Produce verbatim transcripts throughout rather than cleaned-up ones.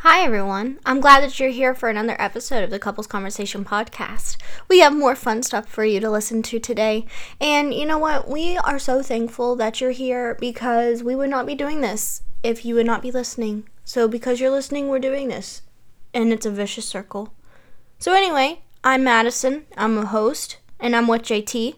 Hi everyone, I'm glad that you're here for another episode of the Couples Conversation podcast. We have more fun stuff for you to listen to today, and you know what, we are so thankful that you're here because we would not be doing this if you would not be listening. So because you're listening, we're doing this, and it's a vicious circle. So anyway, I'm Madison, I'm a host, and I'm with J T.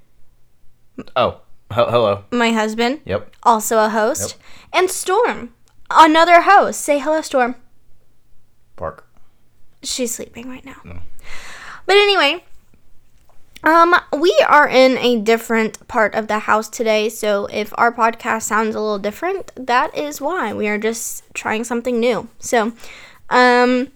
Oh, he- hello. My husband, Yep. also a host, Yep. and Storm, another host. Say hello, Storm. Park. She's sleeping right now. No. But anyway, um, we are in a different part of the house today, so if our podcast sounds a little different, that is why. We are just trying something new. So, um,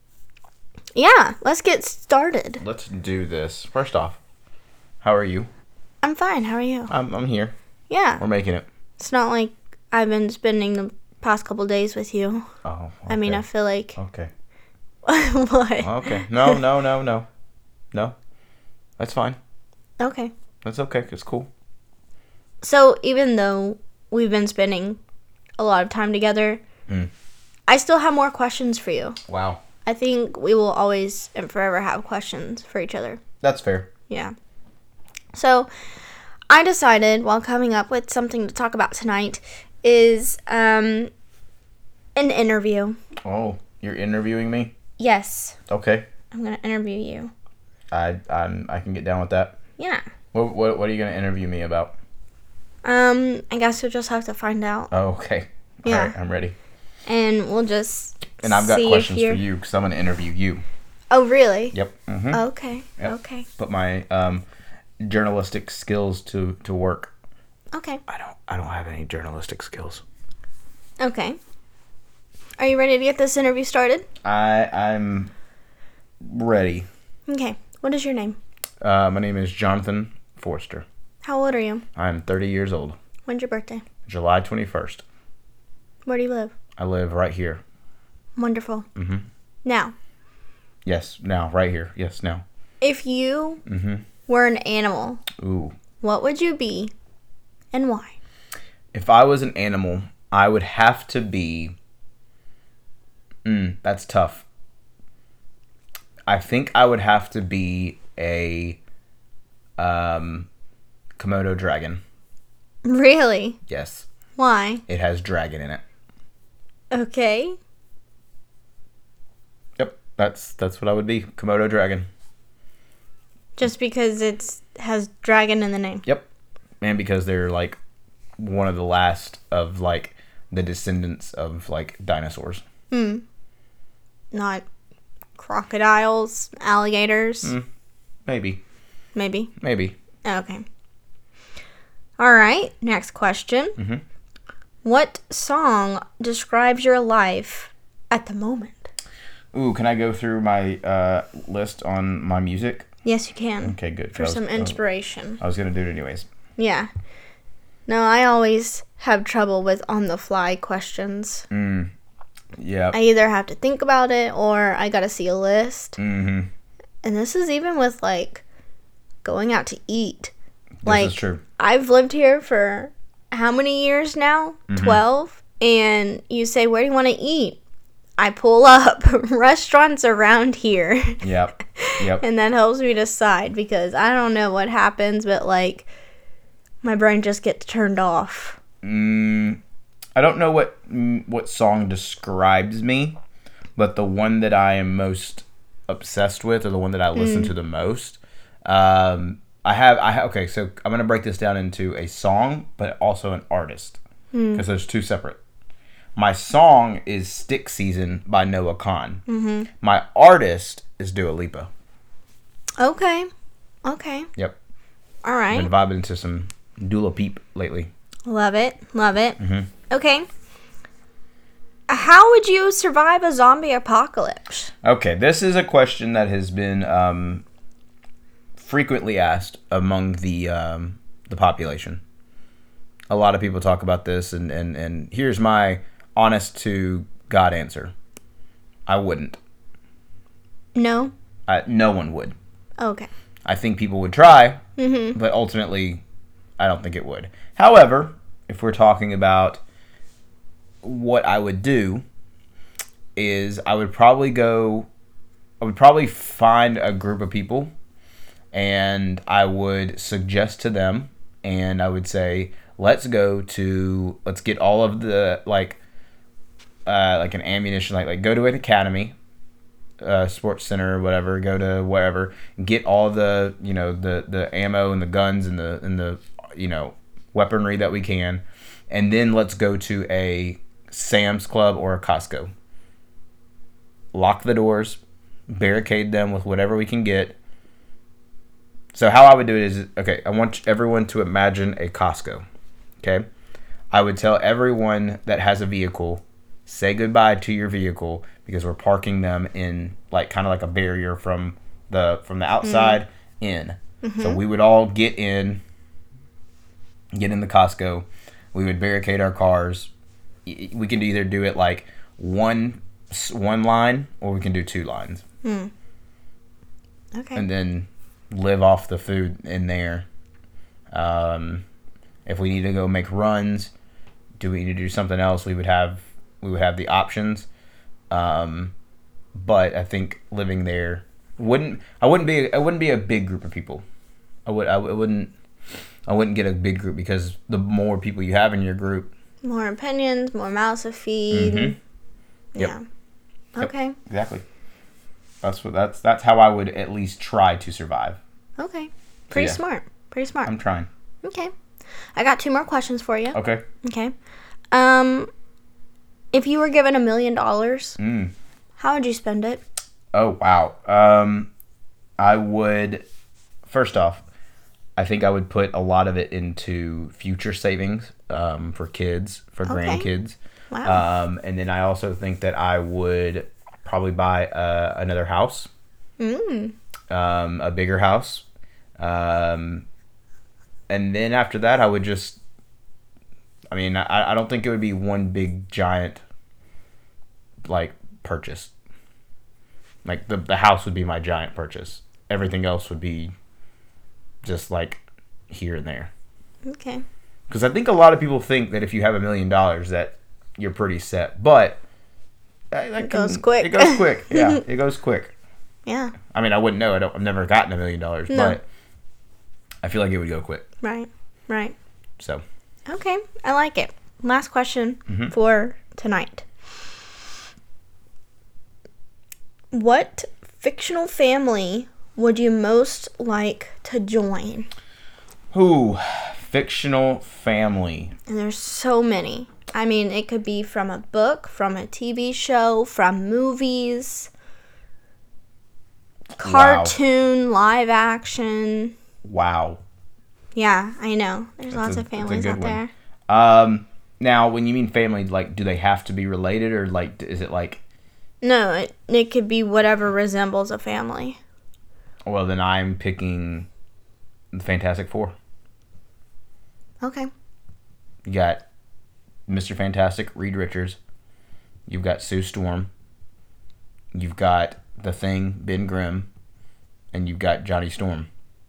yeah, let's get started. Let's do this. First off, how are you? I'm fine. How are you? I'm I'm here. Yeah. We're making it. It's not like I've been spending the past couple days with you. Oh. Okay. I mean, I feel like... Okay. What? Okay. No, no, no, no. No. That's fine. Okay. That's okay. It's cool. So, even though we've been spending a lot of time together, Mm. I still have more questions for you. Wow. I think we will always and forever have questions for each other. That's fair. Yeah. So, I decided while coming up with something to talk about tonight is um an interview. Oh, you're interviewing me? Yes, Okay. I'm going to interview you. I I'm I can get down with that. Yeah. What what what are you gonna interview me about? Um, I guess you'll just have to find out. Oh, okay. Yeah. All right, I'm ready. And we'll just And I've got see if questions for you're- you because I'm gonna interview you. Oh, really? Yep. Mm-hmm. Okay. Yep. Okay. Put my um journalistic skills to to work. Okay. I don't I don't have any journalistic skills. Okay. Are you ready to get this interview started? I I'm ready. Okay. What is your name? Uh, my name is Jonathan Forster. How old are you? I'm thirty years old. When's your birthday? July twenty-first. Where do you live? I live right here. Wonderful. Mm-hmm. Now, Yes, now, right here. Yes, now. if you Mm-hmm. were an animal, Ooh. what would you be and why? If I was an animal, I would have to be... Mm, that's tough. I think I would have to be a um, Komodo dragon. Really? Yes. Why? It has dragon in it. Okay. Yep. That's that's what I would be. Komodo dragon. Just because it's has dragon in the name. Yep. And because they're like one of the last of like the descendants of like dinosaurs. Hmm. Not crocodiles, alligators, Mm, maybe. maybe. Maybe. Okay. All right. Next question. Mm-hmm. What song describes your life at the moment? Ooh, can I go through my uh, list on my music? Yes, you can. Okay, good. For I was- some inspiration. I was gonna do it anyways. Yeah. No, I always have trouble with on the fly questions. Mm. Yeah. I either have to think about it or I gotta see a list. Mm-hmm. And this is even with like going out to eat. This Like, is true. I've lived here for how many years now? Mm-hmm. twelve. And you say, where do you want to eat? I pull up restaurants around here. Yep. Yep. And that helps me decide because I don't know what happens, but like my brain just gets turned off. Mm, I don't know what mm, what song describes me, but the one that I am most obsessed with, or the one that I listen Mm. to the most, um, I have. I ha- okay. So I'm gonna break this down into a song, but also an artist, because Mm. there's two separate. My song is "Stick Season" by Noah Khan. Mm-hmm. My artist is Dua Lipa. Okay. Okay. Yep. All I've right. been vibing to some Dula Peep lately. Love it. Love it. Mhm. Okay. How would you survive a zombie apocalypse? Okay, this is a question that has been um, frequently asked among the um, the population. A lot of people talk about this, and, and, and here's my honest to God answer. I wouldn't. No? I, no one would. Okay. I think people would try, Mm-hmm. but ultimately, I don't think it would. However, if we're talking about what I would do, is I would probably go. I would probably find a group of people, and I would suggest to them, and I would say, let's go to, let's get all of the, like, uh, like an ammunition, like, like go to an academy, uh, sports center or whatever, go to wherever, get all the, you know, the, the ammo and the guns and the, and the, you know, weaponry that we can, and then let's go to a Sam's Club or a Costco. Lock the doors, barricade them with whatever we can get. So how I would do it is, okay, I want everyone to imagine a Costco, okay? I would tell everyone that has a vehicle, say goodbye to your vehicle because we're parking them in, like, kind of like a barrier from the from the outside mm. in. Mm-hmm. So we would all get in, get in the Costco. We would barricade our cars. We can either do it like one one line or we can do two lines. Hmm. Okay. And then live off the food in there. Um, if we need to go make runs, do we need to do something else? We would have we would have the options. Um, but I think living there wouldn't I wouldn't be I wouldn't be a big group of people. I would I wouldn't I wouldn't get a big group because the more people you have in your group, more opinions, more mouths to feed. Mm-hmm. Yep. Yeah. Okay. Yep, exactly. That's what that's that's how I would at least try to survive. Okay. Pretty so, yeah. smart. Pretty smart. I'm trying. Okay. I got two more questions for you. Okay. Okay. Um, if you were given a million dollars, mm. how would you spend it? Oh wow. Um, I would. First off, I think I would put a lot of it into future savings um, for kids, for okay. grandkids. Wow. Um, and then I also think that I would probably buy uh, another house, mm. um, a bigger house. Um, and then after that, I would just, I mean, I, I don't think it would be one big giant, like, purchase. Like, the, the house would be my giant purchase. Everything else would be just, like, here and there. Okay. Because I think a lot of people think that if you have a million dollars that you're pretty set. But that, that it can, goes quick. It goes quick. Yeah, it goes quick. Yeah. I mean, I wouldn't know. I don't, I've never gotten a million dollars, no. but I feel like it would go quick. Right. Right. So. Okay. I like it. Last question mm-hmm. for tonight. What fictional family would you most like to join? Ooh, fictional family. And there's so many. I mean, it could be from a book, from a T V show, from movies, cartoon, wow. live action. Wow. Yeah, I know. There's that's lots a, of families out there. Um, now, when you mean family, like, do they have to be related, or like, is it like? No, it it could be whatever resembles a family. Well, then I'm picking the Fantastic Four. Okay. You got Mister Fantastic, Reed Richards. You've got Sue Storm. You've got The Thing, Ben Grimm. And you've got Johnny Storm.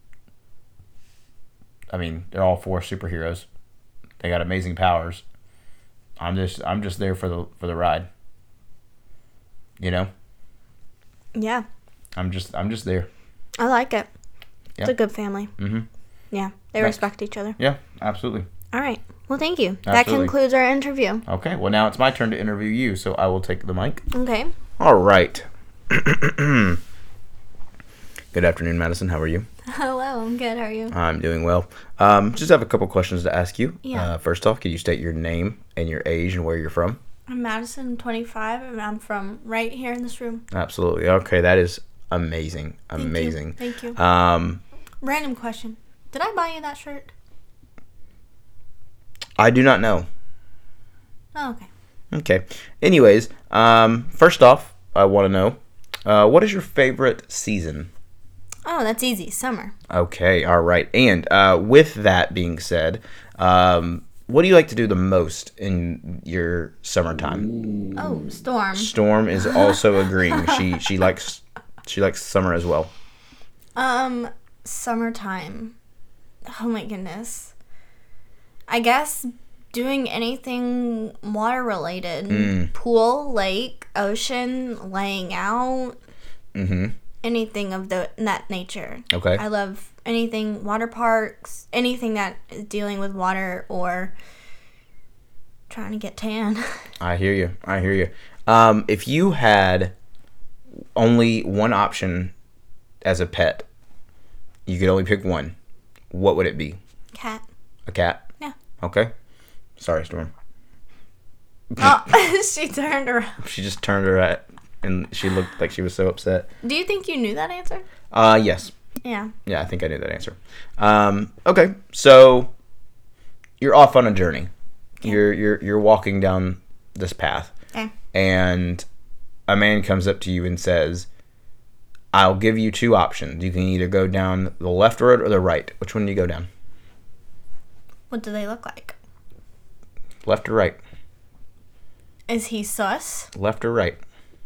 I mean, they're all four superheroes. They got amazing powers. I'm just I'm just there for the for the ride. You know? Yeah. I'm just I'm just there. I like it. Yeah. It's a good family. Mm-hmm. Yeah. They Thanks. respect each other. Yeah, absolutely. All right. Well, thank you. Absolutely. That concludes our interview. Okay. Well, now it's my turn to interview you, so I will take the mic. Okay. All right. Good afternoon, Madison. How are you? Hello. I'm good. How are you? I'm doing well. Um, just have a couple questions to ask you. Yeah. Uh, first off, can you state your name and your age and where you're from? I'm Madison, I'm twenty-five, and I'm from right here in this room. Absolutely. Okay, that is amazing. Amazing. Thank you. Thank you. Um, Random question. Did I buy you that shirt? I do not know. Oh, okay. Okay. Anyways, um, first off, I want to know, uh, what is your favorite season? Oh, that's easy. Summer. Okay. All right. And uh, with that being said, um, what do you like to do the most in your summertime? Oh, Storm. Storm is also agreeing. She she likes she likes summer as well. Um, summertime. Oh my goodness. I guess doing anything water related. Mm. Pool, lake, ocean, laying out. Mm-hmm. Anything of the that nature. Okay. I love anything water parks, anything that is dealing with water or trying to get tan. I hear you. I hear you. Um, if you had only one option as a pet, you could only pick one, what would it be? Cat. A cat? Yeah. Okay. Sorry, Storm. Oh, she turned around. She just turned her at, and she looked like she was so upset. Do you think you knew that answer? Uh, yes. Yeah. Yeah, I think I knew that answer. Um, okay, so you're off on a journey. Okay. You're you're you're walking down this path, Okay. and a man comes up to you and says, "I'll give you two options. You can either go down the left road or the right. Which one do you go down? What do they look like? Left or right? Is he sus? Left or right?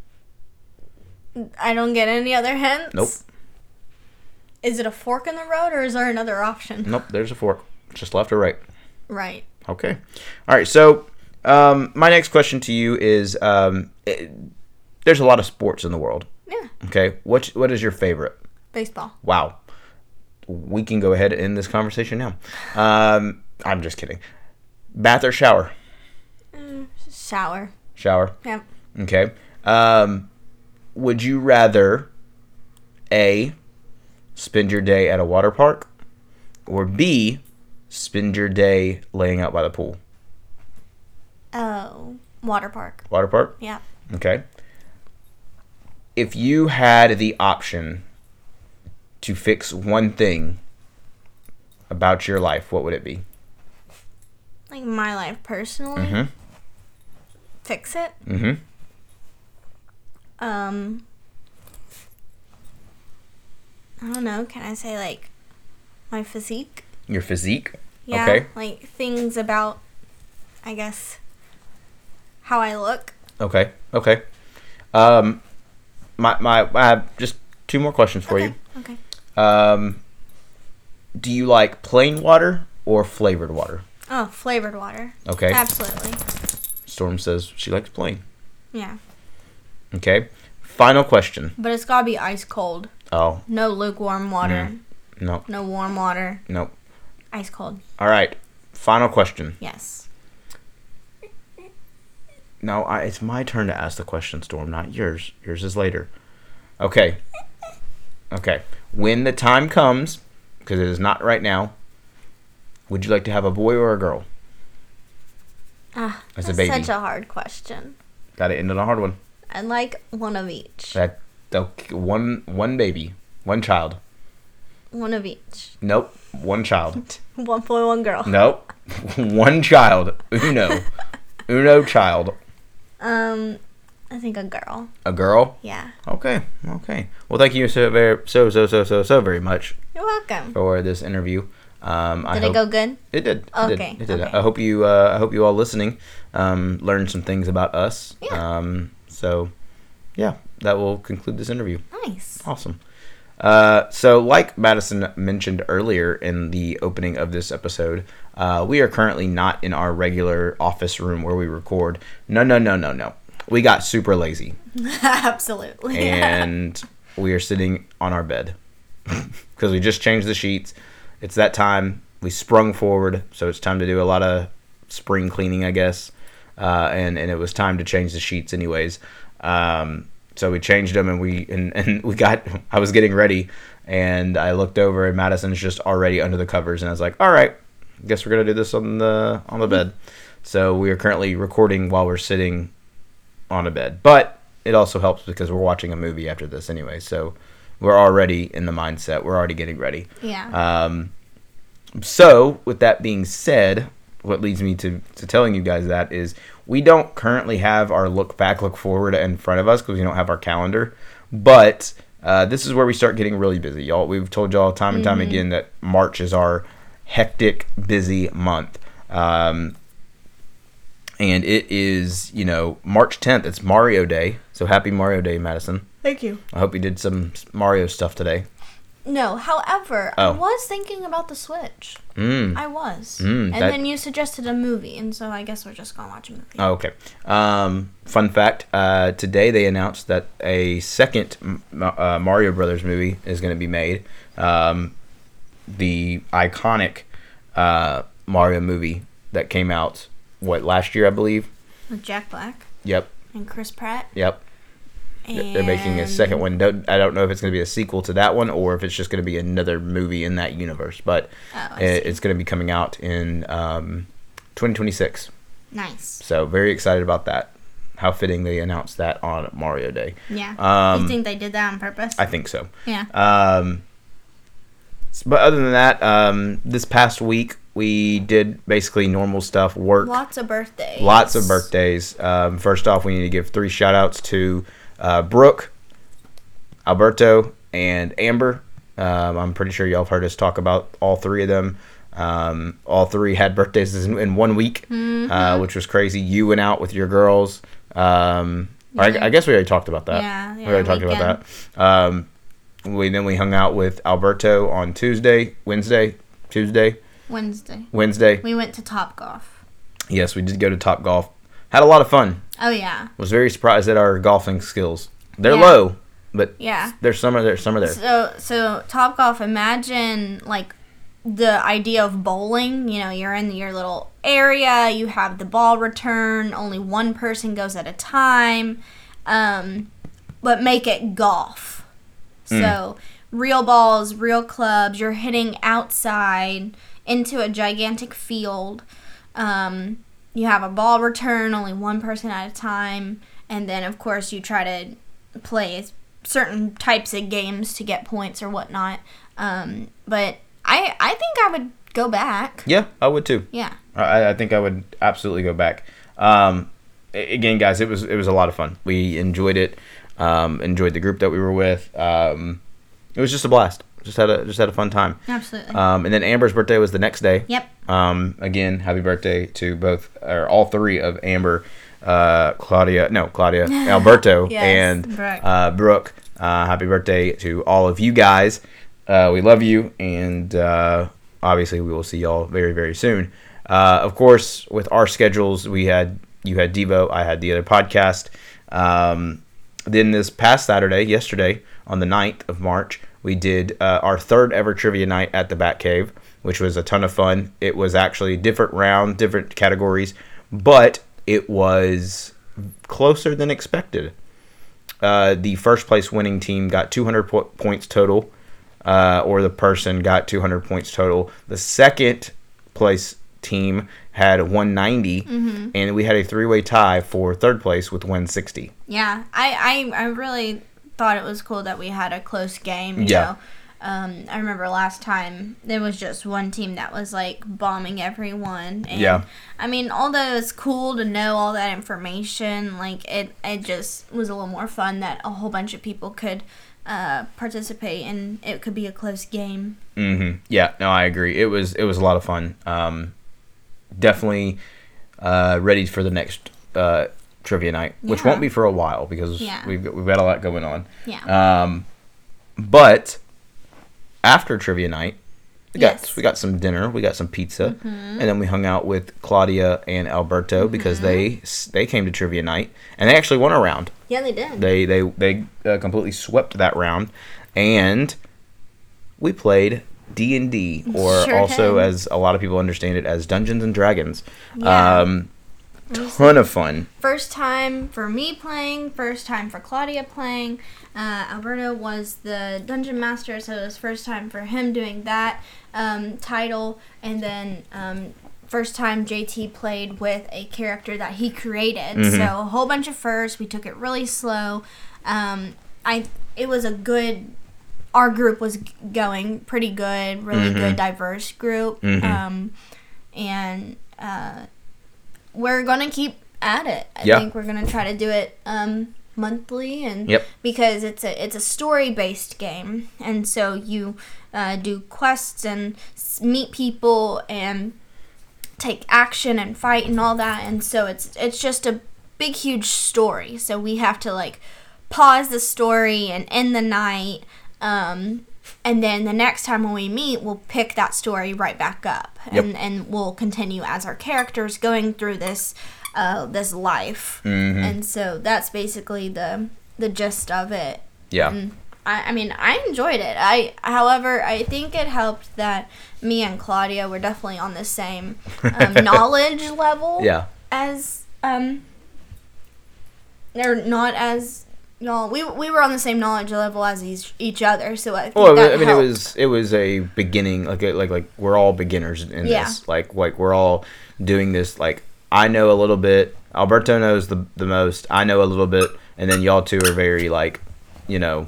I don't get any other hints. Nope. Is it a fork in the road or is there another option? Nope. There's a fork. Just left or right? Right. Okay. All right. So, um, my next question to you is: um, it, there's a lot of sports in the world. Yeah. Okay. What what is your favorite? Baseball. Wow. We can go ahead and end this conversation now. Um, I'm just kidding. Bath or shower? Mm, shower. Shower. Yep. Okay. Um, would you rather A, spend your day at a water park, or B, spend your day laying out by the pool? Oh, water park. Water park? Yeah. Okay. If you had the option to fix one thing about your life, what would it be? Like my life personally. Mm-hmm. Fix it. Mm-hmm. Um. I don't know. Can I say like my physique? Your physique? Yeah. Okay. Like things about, I guess, how I look. Okay. Okay. Um, my my I have just two more questions for Okay. Okay. you. Um, do you like plain water or flavored water? Oh, flavored water. Okay. Absolutely. Storm says she likes plain. Yeah. Okay. Final question. But it's gotta be ice cold. Oh, No lukewarm water. no. No warm water. Nope. Ice cold. All right. Final question. Yes. No, I, it's my turn to ask the question, Storm, not yours. Yours is later. Okay. Okay. When the time comes, because it is not right now, would you like to have a boy or a girl? Ah, As a that's baby. such a hard question. Got to end on a hard one. I'd like one of each. That okay, one one baby, one child. One of each. Nope, one child. One boy, one girl. Nope, one child. Uno, uno child. Um, I think a girl. A girl. Yeah. Okay, okay. Well, thank you so very so so so so so very much You're welcome. for this interview. Um, I Did hope it go good? It did. It Okay, Did. It did. okay. I hope you. Uh, I hope you all listening um, learned some things about us. Yeah. Um, so, yeah, that will conclude this interview. Nice. Awesome. Uh, so, like Madison mentioned earlier in the opening of this episode, uh, we are currently not in our regular office room where we record. No, no, no, no, no. We got super lazy, Absolutely. and we are sitting on our bed because we just changed the sheets. It's that time. We sprung forward, so it's time to do a lot of spring cleaning, I guess. Uh, and, and it was time to change the sheets anyways. Um, so we changed them, and we and, and we got. I was getting ready, and I looked over, and Madison's just already under the covers, and I was like, "All right, guess we're gonna do this on the on the bed." So we are currently recording while we're sitting on a bed, but it also helps because we're watching a movie after this anyway. So we're already in the mindset. We're already getting ready. Yeah. Um, so, with that being said, what leads me to, to telling you guys that is we don't currently have our look back, look forward in front of us because we don't have our calendar. But uh, this is where we start getting really busy, y'all. We've told y'all time and time Mm-hmm. again that March is our hectic, busy month. Um, and it is, you know, March tenth. It's Mario Day. So happy Mario Day, Madison. Thank you. I hope you did some Mario stuff today. No, however, Oh. I was thinking about the Switch. Mm. I was. Mm, and that- then you suggested a movie, and so I guess we're just going to watch a movie. Oh, okay. Um, fun fact: uh, today they announced that a second uh, Mario Brothers movie is going to be made. Um, the iconic uh, Mario movie that came out what last year, I believe. With Jack Black Yep. and Chris Pratt. Yep. And They're making a second one. Don't, I don't know if it's going to be a sequel to that one or if it's just going to be another movie in that universe. But Oh, I it, see. it's going to be coming out in um, twenty twenty-six. Nice. So very excited about that. How fitting they announced that on Mario Day. Yeah. Um, you think they did that on purpose? I think so. Yeah. Um, s- but other than that, um, this past week we did basically normal stuff, work, Lots of birthdays. lots of birthdays. Um, first off, we need to give three shout outs to uh, Brooke, Alberto, and Amber. Um, I'm pretty sure y'all have heard us talk about all three of them. Um, all three had birthdays in, in one week, Mm-hmm. uh, which was crazy. You went out with your girls. Um, or Yeah. I, I guess we already talked about that. Yeah, we yeah, already talked weekend. about that. Um, we then we hung out with Alberto on Tuesday, Wednesday, Tuesday, Wednesday. Wednesday. We went to Top Golf. Yes, we did go to Top Golf. Had a lot of fun. Oh, yeah. Was very surprised at our golfing skills. They're Yeah. low, but Yeah. there's some are there, some are there. So, so Top Golf, imagine, like, the idea of bowling. You know, you're in your little area, you have the ball return, only one person goes at a time, um, but make it golf. So, real balls, real clubs, you're hitting outside into a gigantic field. Um, you have a ball return, only one person at a time, and then, of course, you try to play certain types of games to get points or whatnot. Um, but I I think I would go back. Yeah, I would too. Yeah. I, I think I would absolutely go back. Um, a- again, guys, it was it was a lot of fun. We enjoyed it. Um, enjoyed the group that we were with. Um, it was just a blast. Just had a just had a fun time. Absolutely. Um, and then Amber's birthday was the next day. Yep. Um, again, happy birthday to both or all three of Amber, uh, Claudia, no Claudia, Alberto, Yes, and Brooke. uh, Brooke. Uh, happy birthday to all of you guys. Uh, we love you, and uh, obviously we will see y'all very very soon. Uh, of course, with our schedules, we had you had Devo, I had the other podcast. Um, then this past Saturday, yesterday, on the ninth of March, we did uh, our third ever trivia night at the Bat Cave, which was a ton of fun. It was actually different round, different categories, but it was closer than expected. Uh, the first place winning team got two hundred po- points total, uh, or the person got two hundred points total. The second place team had one ninety, Mm-hmm. and we had a three-way tie for third place with one sixty. Yeah. I, I I really thought it was cool that we had a close game. You Yeah. know? Um, I remember last time there was just one team that was like bombing everyone. And, Yeah. I mean, although it's cool to know all that information, like it, it just was a little more fun that a whole bunch of people could uh, participate and it could be a close game. Mm-hmm. Yeah, no, I agree. It was it was a lot of fun. Um, definitely uh, ready for the next uh, trivia night, which Yeah. won't be for a while because Yeah. we've got, we've got a lot going on. Yeah. Um, but after trivia night, we got Yes. we got some dinner, we got some pizza, and then we hung out with Claudia and Alberto because they they came to trivia night and they actually won a round. Yeah, they did. They they they uh, completely swept that round, and we played D and D, or Sure also did. as a lot of people understand it as Dungeons and Dragons. Yeah. Um, ton of fun. First time for me playing, first time for Claudia playing. Uh, Alberto was the dungeon master, so it was first time for him doing that um, title. And then um, first time J T played with a character that he created. Mhm. So a whole bunch of firsts. We took it really slow. Um, I it was a good. Our group was g- going pretty good, really Mhm. good, diverse group. Mhm. Um, and uh, we're gonna keep at it. I Yeah. think we're gonna try to do it um, monthly, and Yep. because it's a it's a story based game, and so you uh, do quests and s- meet people and take action and fight and all that, and so it's it's just a big huge story. So we have to like pause the story and end the night. Um, And then the next time when we meet, we'll pick that story right back up. Yep. And and we'll continue as our characters going through this uh, this life. Mm-hmm. And so that's basically the the gist of it. Yeah. And I, I mean, I enjoyed it. I, however, I think it helped that me and Claudia were definitely on the same um, knowledge level. Yeah. As um, they're not as y'all. We we were on the same knowledge level as each, each other. So I think Well, that I mean, helped. it was it was a beginning. Like like like we're all beginners in Yeah. this. Like like we're all doing this. Like I know a little bit. Alberto knows the the most. I know a little bit, and then y'all two are very like, you know,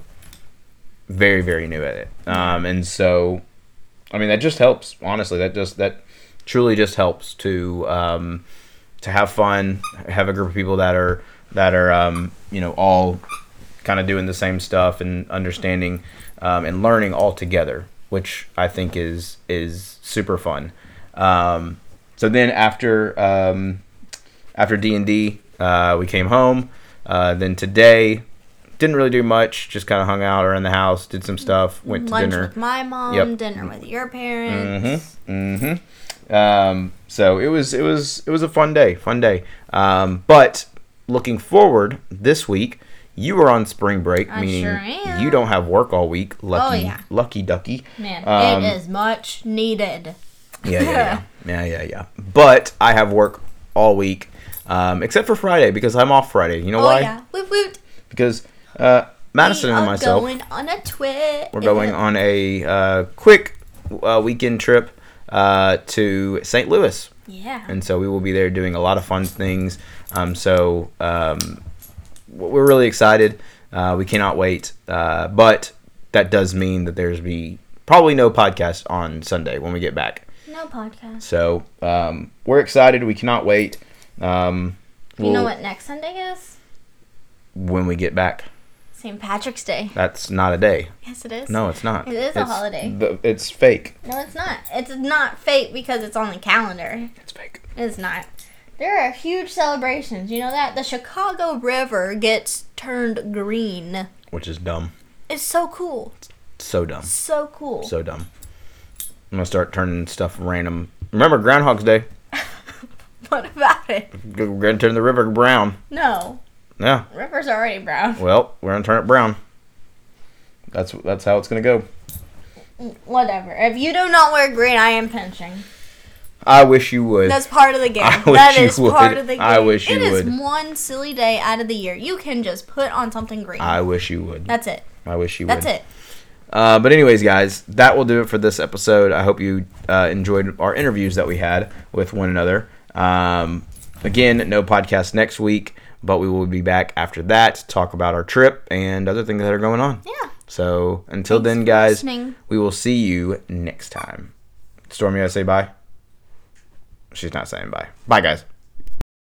very very new at it. Um, and so, I mean, that just helps. Honestly, that just that truly just helps to um, to have fun, have a group of people that are that are um, you know, all kind of doing the same stuff and understanding um, and learning all together, which I think is is super fun. Um, so then after um, after D and D, uh, we came home. Uh, then today, didn't really do much. Just kind of hung out around the house, did some stuff, went to Lunch dinner. with my mom, Yep. dinner with your parents. Mm-hmm. Mm-hmm. Um, so it was it was it was a fun day, fun day. Um, but looking forward this week, you are on spring break, I meaning sure am. you don't have work all week. Lucky, Oh, yeah. lucky ducky. Man, Um, it is much needed. Yeah, yeah, yeah, yeah, yeah, yeah. But I have work all week, um, except for Friday because I'm off Friday. You know Oh why? yeah, woot woot. Because uh, Madison we and are myself, going on a twit. we're going on a uh, quick uh, weekend trip uh, to Saint Louis. Yeah. And so we will be there doing a lot of fun things. Um, so um, we're really excited. Uh, we cannot wait. Uh, but that does mean that there's be probably no podcast on Sunday when we get back. No podcast. So um, we're excited. We cannot wait. Um, You we'll- know what next Sunday is? When we get back. Saint Patrick's Day. That's not a day. Yes, it is. No, it's not. It is a It's holiday. the- it's fake. No, it's not. It's not fake because it's on the calendar. It's fake. It's not. There are huge celebrations. You know that? The Chicago River gets turned green. Which is dumb. It's so cool. So dumb. So cool. So dumb. I'm going to start turning stuff random. Remember Groundhog's Day? What about it? We're going to turn the river brown. No. Yeah. River's already brown. Well, we're going to turn it brown. That's that's how it's going to go. Whatever. If you do not wear green, I am pinching. I wish you would. That's part of the game. I wish That you is would. part of the game. I wish you It is would. one silly day out of the year. You can just put on something green. I wish you would. That's it. I wish you That's would. it. Uh, but anyways, guys, that will do it for this episode. I hope you uh, enjoyed our interviews that we had with one another. Um, again, no podcast next week, but we will be back after that to talk about our trip and other things that are going on. Yeah. So until Thanks then, for guys, listening. we will see you next time. Stormy, I say bye. She's not saying bye. Bye, guys.